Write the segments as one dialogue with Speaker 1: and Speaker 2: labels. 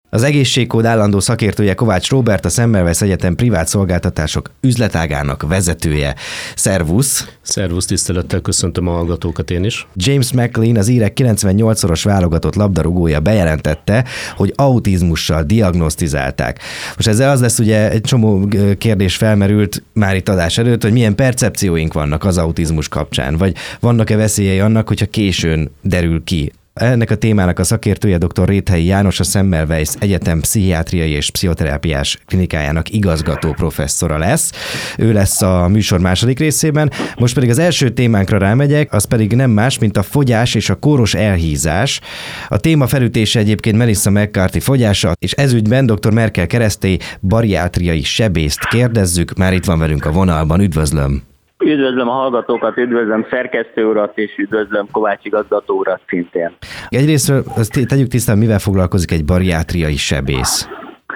Speaker 1: Az egészségkód állandó szakértője Kovács Róbert, a Semmelweis Egyetem privát szolgáltatások üzletágának vezetője. Szervusz!
Speaker 2: Szervusz, tisztelettel köszöntöm a hallgatókat én is.
Speaker 1: James McLean, az írek 98-szoros válogatott labdarúgója bejelentette, hogy autizmussal diagnosztizálták. Most ezzel az lesz, ugye egy csomó kérdés felmerült már itt adás előtt, hogy milyen percepcióink vannak az autizmus kapcsán, vagy vannak-e veszélyei annak, hogyha későn derül ki. Ennek a témának a szakértője dr. Réthelyi János, a Semmelweis Egyetem pszichiátriai és pszichoterápiás klinikájának igazgató professzora lesz. Ő lesz a műsor második részében. Most pedig az első témánkra rámegyek, az pedig nem más, mint a fogyás és a kóros elhízás. A téma felütése egyébként Melissa McCarthy fogyása, és ezügyben dr. Merkel Keresztély bariátriai sebészt kérdezzük. Már itt van velünk a vonalban, üdvözlöm!
Speaker 3: Üdvözlöm a hallgatókat, üdvözlöm szerkesztő urat, és üdvözlöm Kovács igazgató urat szintén.
Speaker 1: Egyrésztről azt tegyük tisztán, mivel foglalkozik egy bariátriai sebész?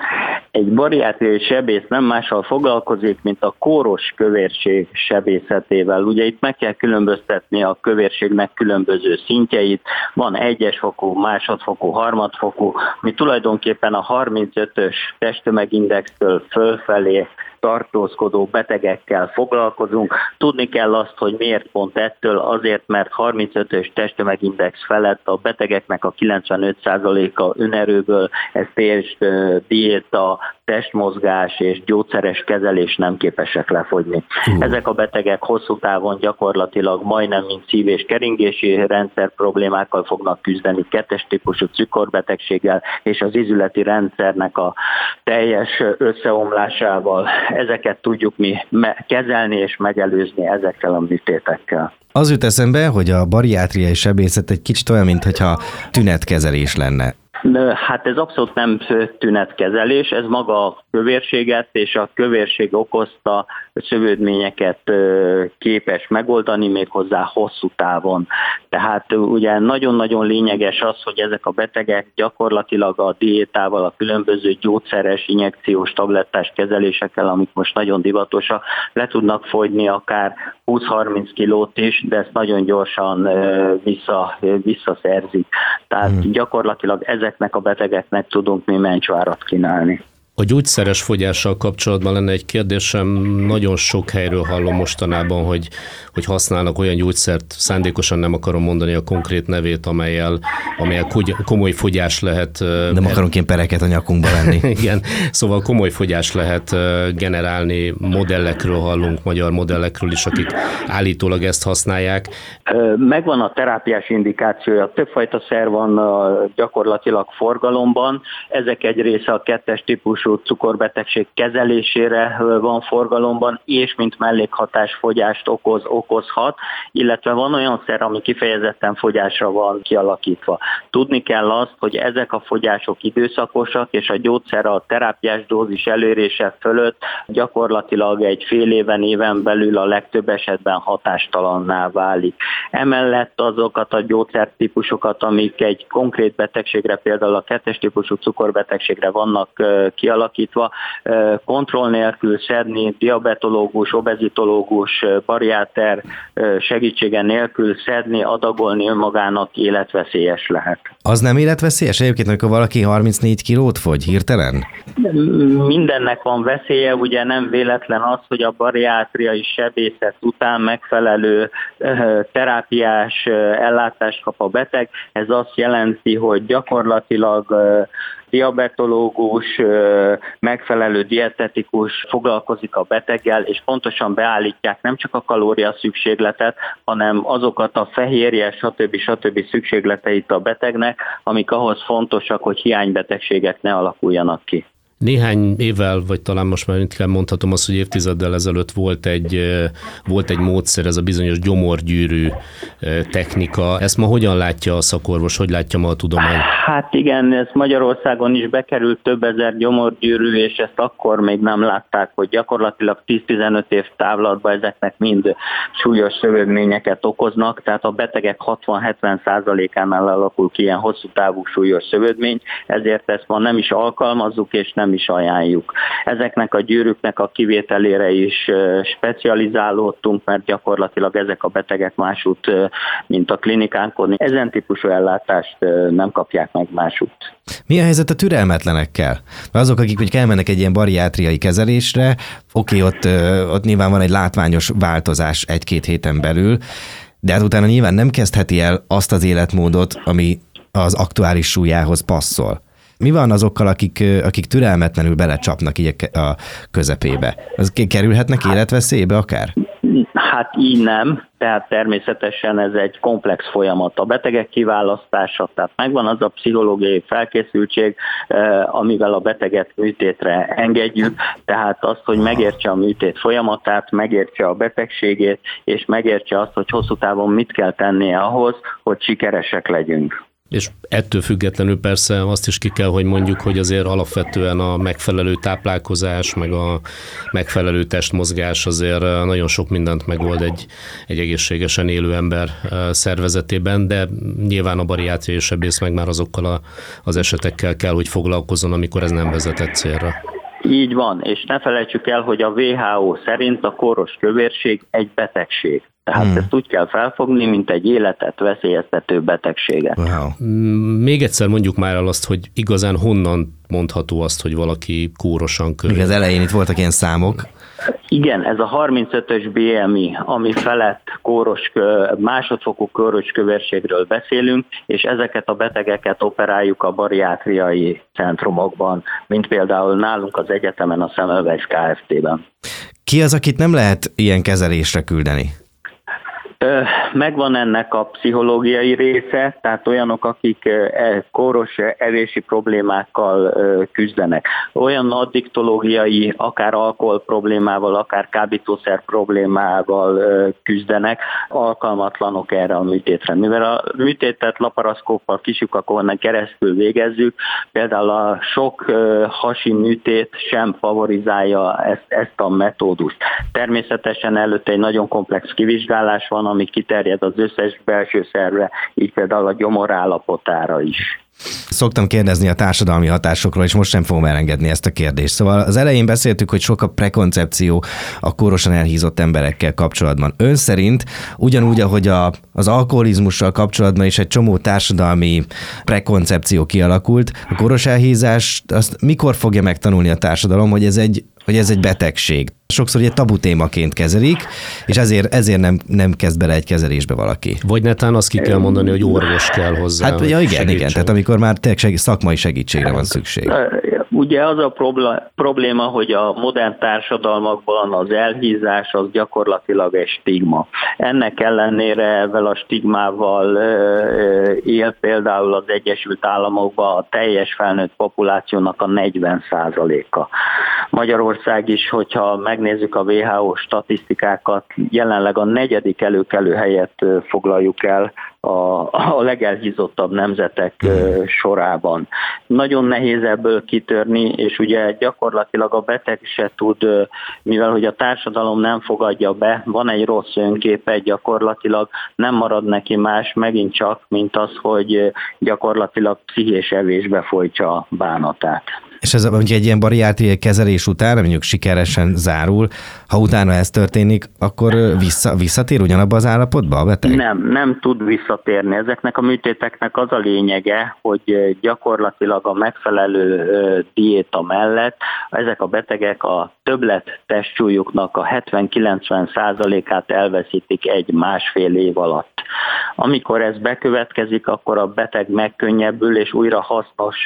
Speaker 3: Egy bariátriai sebész nem mással foglalkozik, mint a kóros kövérség sebészetével. Ugye itt meg kell különböztetni a kövérségnek különböző szintjeit. Van 1-es fokú, másodfokú, harmadfokú. Mi tulajdonképpen a 35-ös testtömegindextől fölfelé tartózkodó betegekkel foglalkozunk. Tudni kell azt, hogy miért pont ettől, azért, mert 35-ös testtömegindex felett a betegeknek a 95%-a önerőből, ez test, diéta, testmozgás és gyógyszeres kezelés nem képesek lefogyni. Ezek a betegek hosszú távon gyakorlatilag majdnem mint szív- és keringési rendszer problémákkal fognak küzdeni, 2-es típusú cukorbetegséggel és az ízületi rendszernek a teljes összeomlásával. Ezeket tudjuk mi kezelni és megelőzni ezekkel a műtétekkel.
Speaker 1: Az jut eszembe, hogy a bariátriai sebészet egy kicsit olyan, mintha tünetkezelés lenne.
Speaker 3: Hát ez abszolút nem tünetkezelés, ez maga a kövérséget és a kövérség okozta szövődményeket képes megoldani, méghozzá hosszú távon. Tehát ugye nagyon-nagyon lényeges az, hogy ezek a betegek gyakorlatilag a diétával, a különböző gyógyszeres, injekciós, tablettás kezelésekkel, amik most nagyon divatosak, le tudnak fogyni akár 20-30 kilót is, de ezt nagyon gyorsan visszaszerzik. Tehát gyakorlatilag ezeknek a betegeknek tudunk mi mencsvárat kínálni.
Speaker 2: A gyógyszeres fogyással kapcsolatban lenne egy kérdésem, nagyon sok helyről hallom mostanában, hogy használnak olyan gyógyszert, szándékosan nem akarom mondani a konkrét nevét, amelyel komoly fogyás lehet.
Speaker 1: Nem akarunk én pereket a nyakunkba venni.
Speaker 2: Igen, szóval komoly fogyás lehet generálni, modellekről hallunk, magyar modellekről is, akik állítólag ezt használják.
Speaker 3: Megvan a terápiás indikációja, többfajta szer van gyakorlatilag forgalomban, ezek egy része a 2-es típusú cukorbetegség kezelésére van forgalomban, és mint mellékhatás fogyást okozhat, illetve van olyan szer, ami kifejezetten fogyásra van kialakítva. Tudni kell azt, hogy ezek a fogyások időszakosak, és a gyógyszer a terápiás dózis elérése fölött gyakorlatilag egy fél éven belül a legtöbb esetben hatástalanná válik. Emellett azokat a gyógyszertípusokat, amik egy konkrét betegségre, például a 2-es típusú cukorbetegségre vannak kialakítva, kontroll nélkül szedni, diabetológus, obezitológus, bariáter segítsége nélkül szedni, adagolni önmagának életveszélyes lehet.
Speaker 1: Az nem életveszélyes egyébként, amikor valaki 34 kilót fogy hirtelen?
Speaker 3: Mindennek van veszélye, ugye nem véletlen az, hogy a bariátriai sebészet után megfelelő terápiás ellátást kap a beteg. Ez azt jelenti, hogy gyakorlatilag diabetológus, megfelelő dietetikus foglalkozik a beteggel, és pontosan beállítják nem csak a kalória szükségletet, hanem azokat a fehérje, stb. Szükségleteit a betegnek, amik ahhoz fontosak, hogy hiánybetegségek ne alakuljanak ki.
Speaker 2: Néhány évvel, vagy talán most már inkább mondhatom azt, hogy évtizeddel ezelőtt volt egy módszer, ez a bizonyos gyomorgyűrű technika. Ezt ma hogyan látja a szakorvos, hogy látja ma a tudomány?
Speaker 3: Hát igen, ez Magyarországon is bekerült több ezer gyomorgyűrű, és ezt akkor még nem látták, hogy gyakorlatilag 10-15 év távlatban ezeknek mind súlyos szövődményeket okoznak, tehát a betegek 60-70%-ánál alakul ki ilyen hosszú távú súlyos szövődmény, ezért ezt ma nem is alkalmazzuk, és nem nem is ajánljuk. Ezeknek a gyűrűknek a kivételére is specializálódtunk, mert gyakorlatilag ezek a betegek másút, mint a klinikánkon, ezen típusú ellátást nem kapják meg másút.
Speaker 1: Mi a helyzet a türelmetlenekkel? Azok, akik hogy elmennek egy ilyen bariátriai kezelésre, ott nyilván van egy látványos változás 1-2 héten belül, de hát utána nyilván nem kezdheti el azt az életmódot, ami az aktuális súlyához passzol. Mi van azokkal, akik türelmetlenül belecsapnak így a közepébe? Az kerülhetnek életveszélybe akár?
Speaker 3: Hát így nem, tehát természetesen ez egy komplex folyamat. A betegek kiválasztása, tehát megvan az a pszichológiai felkészültség, amivel a beteget műtétre engedjük, tehát azt, hogy megértse a műtét folyamatát, megértse a betegségét, és megértse azt, hogy hosszú távon mit kell tennie ahhoz, hogy sikeresek legyünk.
Speaker 2: És ettől függetlenül persze azt is ki kell, hogy mondjuk, hogy azért alapvetően a megfelelő táplálkozás, meg a megfelelő testmozgás azért nagyon sok mindent megold egy egészségesen élő ember szervezetében, de nyilván a bariátriai sebész meg már azokkal az esetekkel kell, hogy foglalkozzon, amikor ez nem vezetett célra.
Speaker 3: Így van, és ne felejtsük el, hogy a WHO szerint a kóros kövérség egy betegség. Tehát ezt úgy kell felfogni, mint egy életet veszélyeztető betegséget.
Speaker 1: Wow.
Speaker 2: Még egyszer mondjuk már el azt, hogy igazán honnan mondható azt, hogy valaki kórosan kövér.
Speaker 1: Még az elején itt voltak ilyen számok.
Speaker 3: Igen, ez a 35-ös BMI, ami felett másodfokú kóros kövérségről beszélünk, és ezeket a betegeket operáljuk a bariátriai centrumokban, mint például nálunk az egyetemen, a Semmelweis Kft-ben.
Speaker 1: Ki az, akit nem lehet ilyen kezelésre küldeni?
Speaker 3: Megvan ennek a pszichológiai része, tehát olyanok, akik kóros evési problémákkal küzdenek. Olyan addiktológiai, akár alkohol problémával, akár kábítószer problémával küzdenek, alkalmatlanok erre a műtétre. Mivel a műtétet laparaszkóppal kislyukakon keresztül végezzük, például a sok hasi műtét sem favorizálja ezt a metódust. Természetesen előtte egy nagyon komplex kivizsgálás van, ami kiterjed az összes belső szervre, így például a gyomor állapotára is.
Speaker 1: Szoktam kérdezni a társadalmi hatásokról, és most sem fogom elengedni ezt a kérdést. Szóval az elején beszéltük, hogy sok a prekoncepció a kórosan elhízott emberekkel kapcsolatban. Ön szerint ugyanúgy, ahogy az alkoholizmussal kapcsolatban is egy csomó társadalmi prekoncepció kialakult, a kóros elhízást azt mikor fogja megtanulni a társadalom, hogy ez egy betegség? Sokszor egy tabu témaként kezelik, és ezért nem kezd bele egy kezelésbe valaki.
Speaker 2: Vagy netán azt ki kell mondani, hogy orvos kell hozzá.
Speaker 1: Hát igen, tehát amikor már tényleg szakmai segítségre van szükség.
Speaker 3: Ugye az a probléma, hogy a modern társadalmakban az elhízás az gyakorlatilag egy stigma. Ennek ellenére ezzel a stigmával él például az Egyesült Államokban a teljes felnőtt populációnak a 40%-a. Magyarország is, hogyha megnézzük a WHO statisztikákat, jelenleg a 4. előkelő helyet foglaljuk el a legelhízottabb nemzetek sorában. Nagyon nehéz ebből kitörni, és ugye gyakorlatilag a beteg se tud, mivel hogy a társadalom nem fogadja be, van egy rossz önképe, gyakorlatilag nem marad neki más, megint csak, mint az, hogy gyakorlatilag pszichés evésbe folytsa a bánatát.
Speaker 1: És ez mondjuk egy ilyen bariátriai kezelés után, mondjuk sikeresen zárul, ha utána ez történik, akkor visszatér ugyanabba az állapotba a beteg?
Speaker 3: Nem tud visszatérni. Ezeknek a műtéteknek az a lényege, hogy gyakorlatilag a megfelelő diéta mellett ezek a betegek a többlet testsúlyuknak a 70-90%-át elveszítik 1-1,5 év alatt. Amikor ez bekövetkezik, akkor a beteg megkönnyebbül, és újra hasznos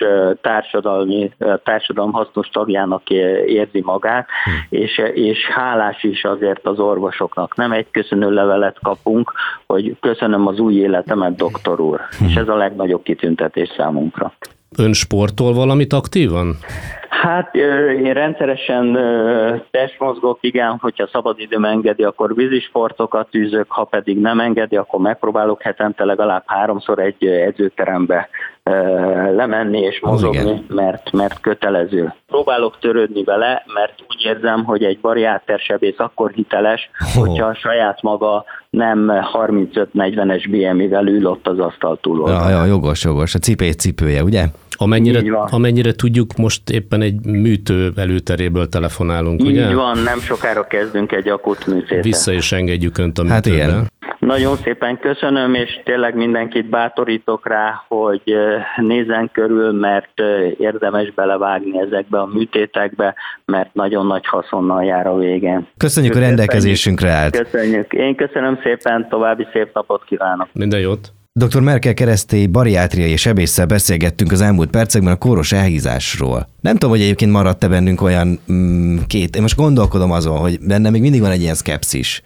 Speaker 3: társadalom hasznos tagjának érzi magát, és hálás is azért az orvosoknak. Nem egy köszönőlevelet kapunk, hogy köszönöm az új életemet, doktor úr. És ez a legnagyobb kitüntetés számunkra.
Speaker 2: Ön sportol valamit aktívan?
Speaker 3: Hát én rendszeresen testmozgok, igen, hogyha szabadidőm engedi, akkor vízisportokat űzök, ha pedig nem engedi, akkor megpróbálok hetente legalább 3-szor egy edzőterembe lemenni és mozogni, mert kötelező. Próbálok törődni vele, mert úgy érzem, hogy egy bariátersebész akkor hiteles, hogyha a saját maga nem 35-40-es BMI-vel ül ott az asztal túloldalán.
Speaker 1: Ja, jogos, a cipője, ugye?
Speaker 2: Amennyire tudjuk, most éppen egy műtő előteréből telefonálunk, ugye?
Speaker 3: Így van, nem sokára kezdünk egy akut műtétet.
Speaker 2: Vissza is engedjük önt a műtőbe.
Speaker 1: Hát ilyen.
Speaker 3: Nagyon szépen köszönöm, és tényleg mindenkit bátorítok rá, hogy nézzen körül, mert érdemes belevágni ezekbe a műtétekbe, mert nagyon nagy haszonnal jár a végén.
Speaker 1: Köszönjük, a rendelkezésünkre állt.
Speaker 3: Köszönjük. Én köszönöm szépen, további szép napot kívánok.
Speaker 2: Minden jót.
Speaker 1: Dr. Merkel Keresztély bariátriai sebésszel beszélgettünk az elmúlt percekben a kóros elhízásról. Nem tudom, hogy egyébként maradt-e bennünk olyan én most gondolkodom azon, hogy benne még mindig van egy ilyen szkepszis,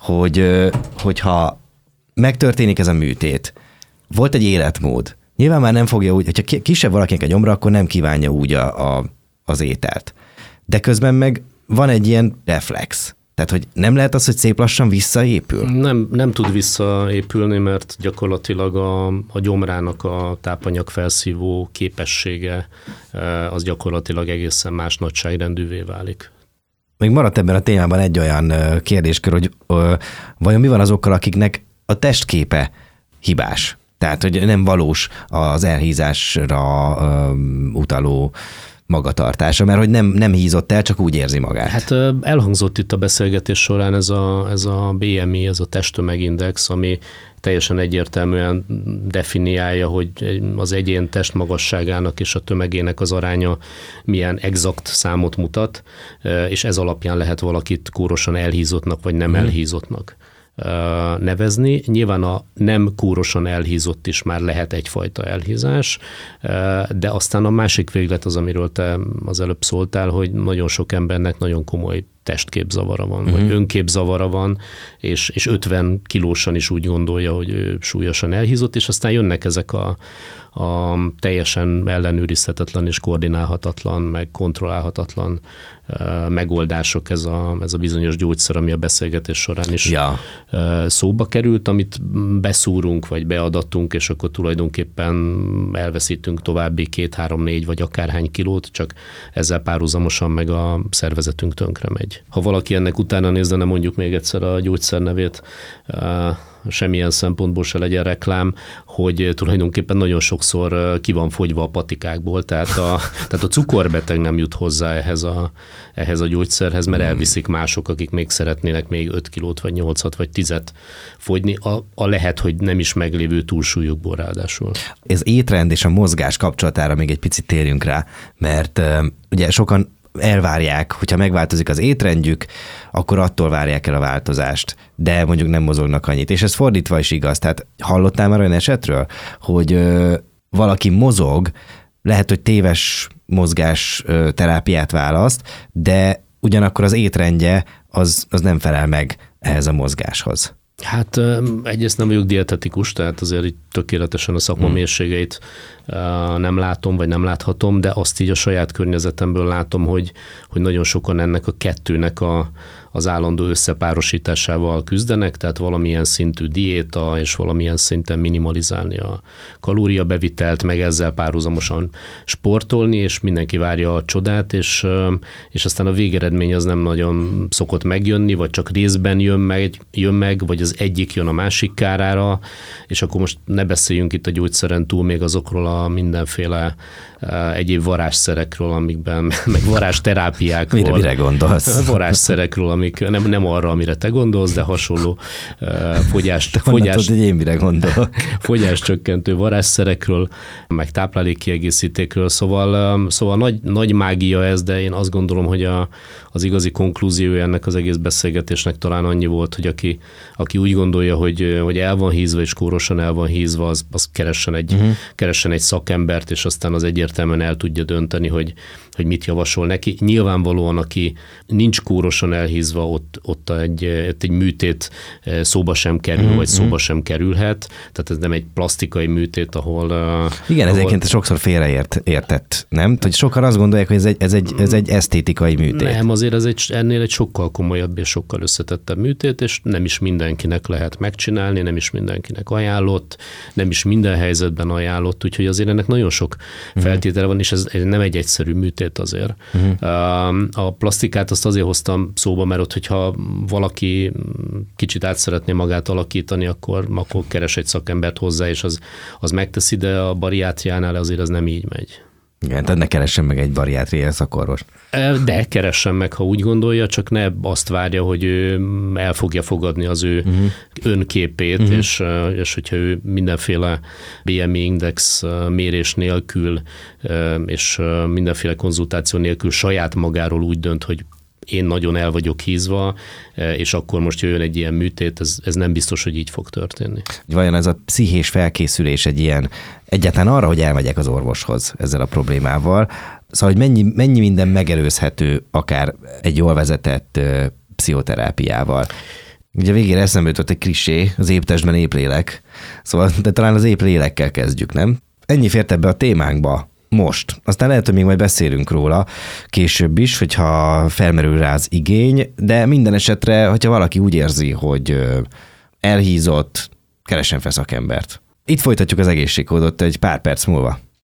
Speaker 1: hogyha megtörténik ez a műtét, volt egy életmód. Nyilván már nem fogja úgy, hogyha kisebb valakinek a gyomra, akkor nem kívánja úgy az ételt. De közben meg van egy ilyen reflex. Tehát, hogy nem lehet az, hogy szép lassan visszaépül?
Speaker 2: Nem tud visszaépülni, mert gyakorlatilag a gyomrának a tápanyag felszívó képessége az gyakorlatilag egészen más nagyságrendűvé válik.
Speaker 1: Még maradt ebben a témában egy olyan kérdéskör, hogy vajon mi van azokkal, akiknek a testképe hibás? Tehát, hogy nem valós az elhízásra utaló magatartása, mert hogy nem hízott el, csak úgy érzi magát.
Speaker 2: Hát elhangzott itt a beszélgetés során ez a BMI, ez a testtömegindex, ami teljesen egyértelműen definiálja, hogy az egyén testmagasságának és a tömegének az aránya milyen exakt számot mutat, és ez alapján lehet valakit kórosan elhízottnak vagy nem elhízottnak nevezni. Nyilván a nem kórosan elhízott is már lehet egyfajta elhízás, de aztán a másik véglet az, amiről te az előbb szóltál, hogy nagyon sok embernek nagyon komoly testképzavara van, vagy önképzavara van, és 50 kilósan is úgy gondolja, hogy ő súlyosan elhízott, és aztán jönnek ezek a teljesen ellenőrizhetetlen és koordinálhatatlan, meg kontrollálhatatlan megoldások, ez a bizonyos gyógyszer, ami a beszélgetés során is szóba került, amit beszúrunk, vagy beadatunk, és akkor tulajdonképpen elveszítünk további 2-3-4 vagy akárhány kilót, csak ezzel párhuzamosan meg a szervezetünk tönkre megy. Ha valaki ennek utána néz, de nem mondjuk még egyszer a gyógyszer nevét, semmilyen szempontból se legyen reklám, hogy tulajdonképpen nagyon sokszor ki van fogyva a patikákból, tehát a cukorbeteg nem jut hozzá ehhez a gyógyszerhez, mert elviszik mások, akik még szeretnének még 5 kilót, vagy 8-at, vagy 10-et fogyni, a lehet, hogy nem is meglévő túlsúlyukból ráadásul.
Speaker 1: Ez étrend és a mozgás kapcsolatára még egy picit térjünk rá, mert ugye sokan elvárják, hogyha megváltozik az étrendjük, akkor attól várják el a változást, de mondjuk nem mozognak annyit. És ez fordítva is igaz. Tehát hallottál már olyan esetről, hogy valaki mozog, lehet, hogy téves mozgás terápiát választ, de ugyanakkor az étrendje az nem felel meg ehhez a mozgáshoz.
Speaker 2: Hát egyrészt nem vagyok dietetikus, tehát azért így tökéletesen a szakma mélységeit nem látom, vagy nem láthatom, de azt így a saját környezetemből látom, hogy nagyon sokan ennek a kettőnek az állandó összepárosításával küzdenek, tehát valamilyen szintű diéta, és valamilyen szinten minimalizálni a kalóriabevitelt, meg ezzel párhuzamosan sportolni, és mindenki várja a csodát, és aztán a végeredmény az nem nagyon szokott megjönni, vagy csak részben jön meg, vagy az egyik jön a másik kárára, és akkor most ne beszéljünk itt a gyógyszeren túl még azokról a mindenféle egyéb varázsszerekről, amikben, meg varázsterápiákról.
Speaker 1: Mire gondolsz?
Speaker 2: Varázsszerekről, amik nem arra, amire te gondolsz, de hasonló fogyáscsökkentő varázsszerekről, meg táplálékkiegészítékről. Szóval nagy mágia ez, de én azt gondolom, hogy az igazi konklúziója ennek az egész beszélgetésnek talán annyi volt, hogy aki úgy gondolja, hogy el van hízva, és kórosan el van hízva, az keressen egy szakembert, és aztán az egyértelműen el tudja dönteni, hogy hogy mit javasol neki. Nyilvánvalóan, aki nincs kórosan elhízva, ott egy műtét szóba sem kerül, vagy szóba sem kerülhet. Tehát ez nem egy plastikai műtét, ahol...
Speaker 1: Igen, ez egyébként sokszor félreértett, nem? Hogy sokan azt gondolják, hogy ez egy esztétikai műtét.
Speaker 2: Nem, azért ennél egy sokkal komolyabb és sokkal összetettebb műtét, és nem is mindenkinek lehet megcsinálni, nem is mindenkinek ajánlott, nem is minden helyzetben ajánlott, úgyhogy azért ennek nagyon sok feltétele van, és ez nem egy egyszerű műtét azért. A plastikát azt azért hoztam szóba, mert ott, hogyha valaki kicsit át szeretné magát alakítani, akkor keres egy szakembert hozzá, és az megteszi, de a bariátriánál azért az nem így megy.
Speaker 1: Igen, tehát ne keressen meg egy bariátriai szakorvost.
Speaker 2: De keressen meg, ha úgy gondolja, csak ne azt várja, hogy ő el fogja fogadni az ő önképét, és hogyha ő mindenféle BMI index mérés nélkül, és mindenféle konzultáció nélkül saját magáról úgy dönt, hogy én nagyon el vagyok hízva, és akkor most jöjjön egy ilyen műtét, ez nem biztos, hogy így fog történni.
Speaker 1: Vajon ez a pszichés felkészülés egy ilyen, egyáltalán arra, hogy elmegyek az orvoshoz ezzel a problémával, szóval, hogy mennyi minden megelőzhető akár egy jól vezetett pszichoterápiával. Ugye végére eszembe jutott egy klisé, az épp testben épp lélek, szóval de talán az épp lélekkel kezdjük, nem? Ennyi fért ebbe a témánkba most. Aztán lehet, hogy még majd beszélünk róla később is, hogyha felmerül rá az igény, de minden esetre, hogyha valaki úgy érzi, hogy elhízott, keressen fel szakembert. Itt folytatjuk az egészségkódot egy pár perc múlva.